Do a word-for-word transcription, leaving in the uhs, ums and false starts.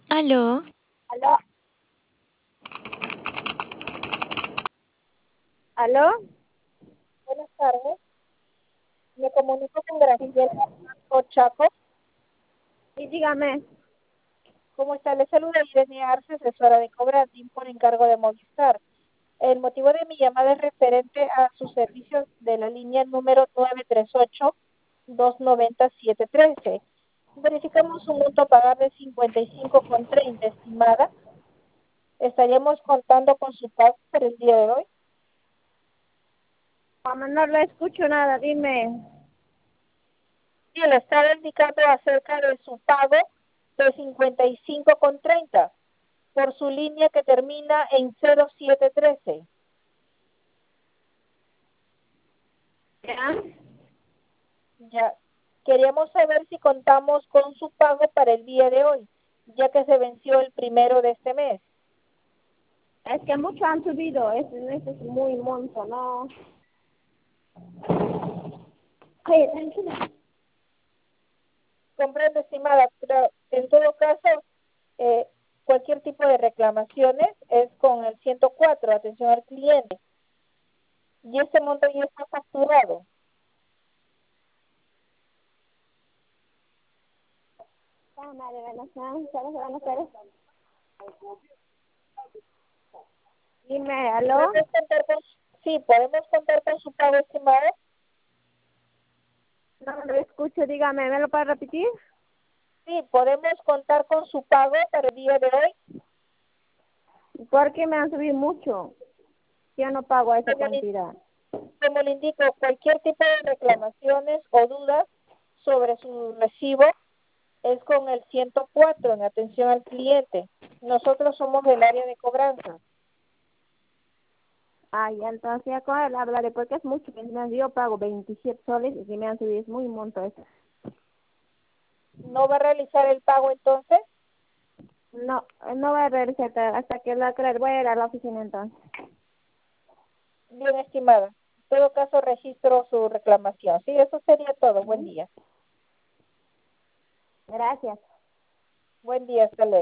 Aló, ¿Aló? ¿Aló? Buenas tardes, me comunico con Graciela Ochaco. Sí, dígame. ¿Cómo está? Le saluda Irene Arce, asesora de Cobratim por encargo de Movistar. El motivo de mi llamada es referente a sus servicios de la línea número nueve tres ocho, dos nueve cero, siete uno tres. Verificamos un monto a pagar de cincuenta y cinco con treinta, estimada. Estaríamos contando con su pago para el día de hoy. Mamá, no le escucho nada, dime. Y le estaba indicando acerca de su pago de cincuenta y cinco con treinta por su línea que termina en cero siete uno tres. ¿Ya? Ya queríamos saber si contamos con su pago para el día de hoy, ya que se venció el primero de este mes. Es que mucho han subido, este, este es muy monto, ¿no? Oye, tranquila. Comprendo, estimada, pero en todo caso, eh, cualquier tipo de reclamaciones es con el ciento cuatro, atención al cliente, y ese monto ya está facturado. Ah, madre, buenas noches, ¿sabes qué van a hacer? Dime, ¿aló? ¿Podemos contar con, sí, podemos contar con su pago, estimada? No no lo escucho, dígame, ¿me lo puede repetir? Sí, podemos contar con su pago para el día de hoy. ¿Por qué me han subido mucho? Yo no pago esa Como le, cantidad. como le indico, cualquier tipo de reclamaciones o dudas sobre su recibo es con el ciento cuatro en atención al cliente. Nosotros somos del área de cobranza. Ay, entonces ya con él hablaré, porque es mucho. Yo pago veintisiete soles y si me han subido es muy monto eso. ¿No va a realizar el pago entonces? No, no voy a regresar hasta que la creer. Voy a ir a la oficina entonces. Bien, estimada. En todo caso, registro su reclamación. Sí, eso sería todo. Buen Ujú. día. Gracias. Buen día, hasta luego.